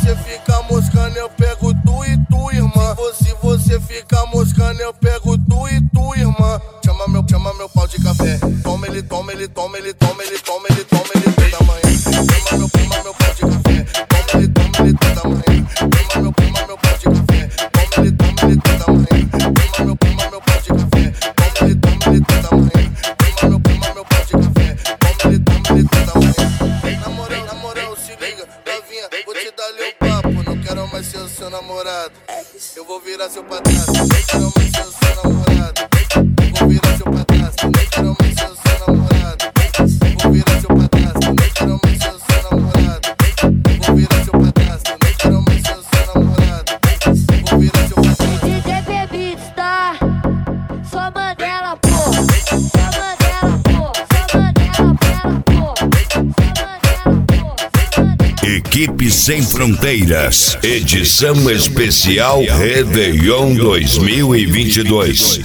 você fica moscando, eu pego tu e tu, irmã. Se você fica moscando, eu pego tu e tu, irmã. Chama meu pau de café. Toma ele, toma ele, toma ele, toma ele, toma ele, toma ele toda manhã. Chama meu pau de café. Toma ele toda manhã. Chama meu pau de café. Toma ele toda manhã. Chama meu pau de café. Toma ele toda manhã. Chama meu pau de café. Toma ele toda manhã. Na moral, se liga, novinha, vou te dar ali o papo. Não quero mais ser o seu namorado. Eu vou virar seu padrasto. Não quero mais ser o seu namorado. Eu vou virar seu padrasto. Não quero mais ser o seu namorado. Eu vou virar seu padrasto. Não quero mais ser o seu namorado. Eu vou virar seu padrasto. Não quero mais ser o seu namorado. Eu vou virar seu padrasto. DJ Bebitos, tá? Só Mandela, pô. Só Mandela, pô. Só Mandela, pô. Equipe Sem Fronteiras, edição especial Réveillon 2022.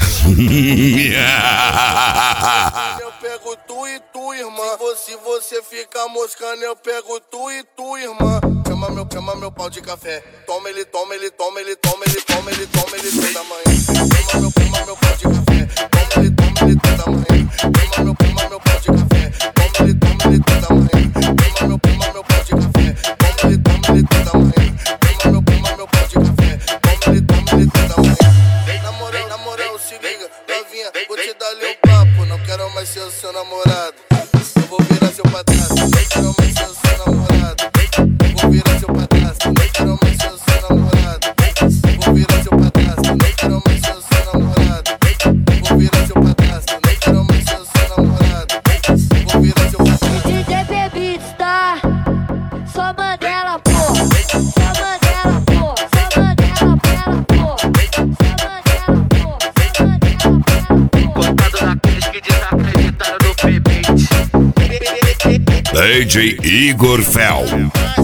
Eu pego tu e tu, irmã. Se você fica moscando, eu pego tu e tu, irmã. Chama meu pau de café. Toma ele, toma ele, toma ele, toma ele, toma ele, toma ele toda manhã. Chama meu pau de café. Toma ele toda manhã. Chama meu pau de café. Toma ele toda manhã. Chama meu pau de café. Toma ele toda manhã. Chama meu pau de café. Toma ele toda manhã. Na moral, se liga, novinha, vou te dar ali o papo. Não quero mais ser o seu namorado. Eu vou virar seu padrasto. Não quero mais ser o seu namorado. Eu vou virar seu padrasto. Não quero mais ser o seu namorado. Eu vou virar seu padrasto. Não quero mais ser o seu namorado. Eu vou virar seu padrasto. Não quero mais ser o seu namorado. Eu vou virar seu padrasto. DJ Bebitos, tá? Só Mandela, pô. Só Mandela, pô. Só Mandela, pô. Só Mandela, pô. Contado naqueles que desacreditaram no P-Beat. DJ Igor Fel.